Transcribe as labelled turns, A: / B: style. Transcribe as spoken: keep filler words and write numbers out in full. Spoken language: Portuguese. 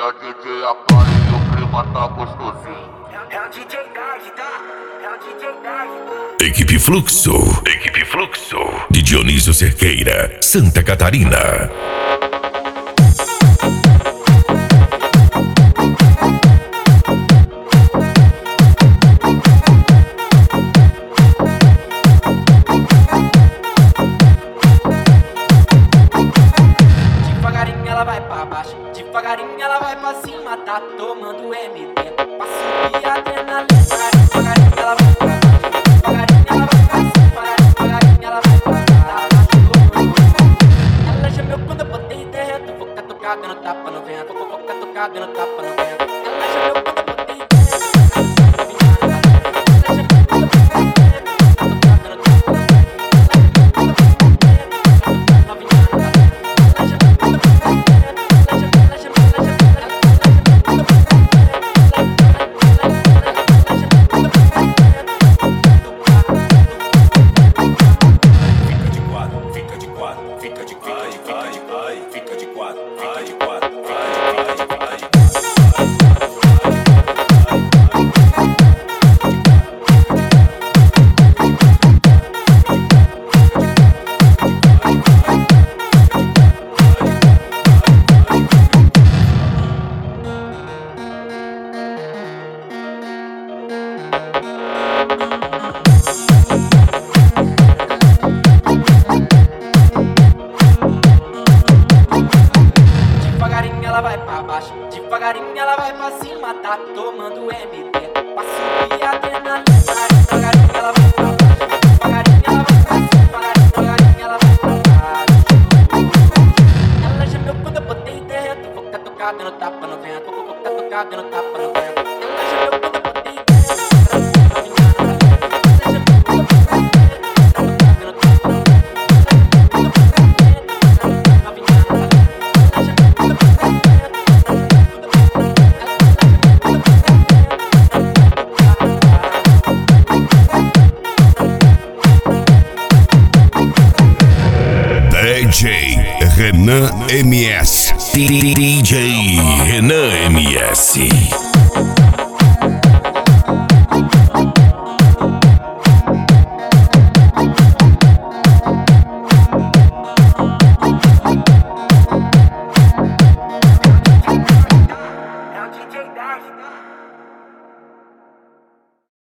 A: a D J apanha e o clima tá gostosinho.
B: É o D J Dark, tá? É o D J Dark.
C: Equipe Fluxo, Equipe Fluxo, de Dionísio Cerqueira, Santa Catarina.
B: Devagarinho ela vai pra baixo, devagarinho ela vai pra cima, tá tomando M D pra subir a adrenalina. Devagarinho ela vai pra baixo, devagarinho ela vai pra cima, devagarinho ela vai pra baixo. Ela gemeu quando eu botei dentro, vou catucar dando tapa no vento, vou catucar dando tapa no vento. Ela gemeu quando eu botei dentro. Devagarinho ela vai pra baixo, devagarinho ela vai pra cima, tá tomando M D pra subir a adrenalina. Devagarinho ela vai pra baixo, devagarinho ela vai pra cima, devagarinho ela vai pra baixo. Ela gemeu quando eu botei dentro, vou catucar dando tapa no vento, vou catucar dando tapa no vento. Ela gemeu quando eu botei dentro.
C: D J Renan M S. D J Renan M S.